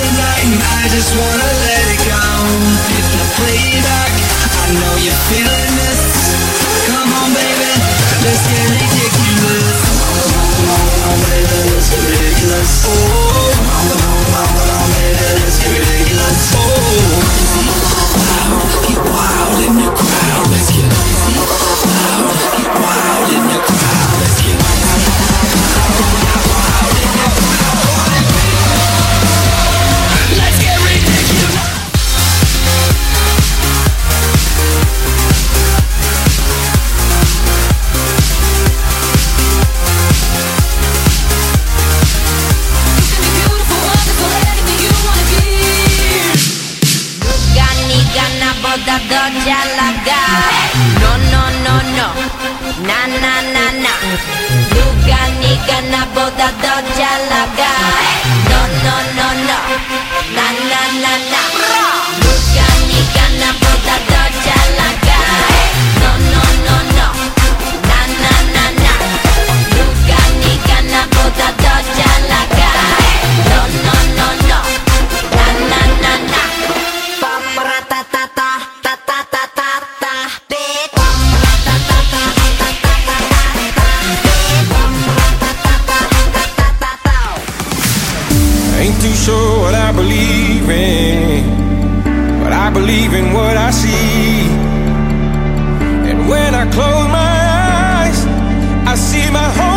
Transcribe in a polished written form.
tonight and I just wanna let it go. Hit the playback, I know you're feeling this. Come on baby, let's get ridiculous. Come on baby, let's get ridiculous. Oh, come on baby, let's get ridiculous. Oh, get wild in the crowd, let's get loud. Get wild in the crowd, let's get 더 잘 나가. No no no no 나 나 나 나 누가 네가 나보다 더 잘 나가. No no no no 나 나 나 나 누가 네가 나보다 더 잘 나가. No no no no 나 나 나 나 누가 네가 나보다 더 잘 나가. No no no no 나 나 나 나 빠빠라따따따 Ain't too sure what I believe in, but I believe in what I see. And when I close my eyes, I see my home.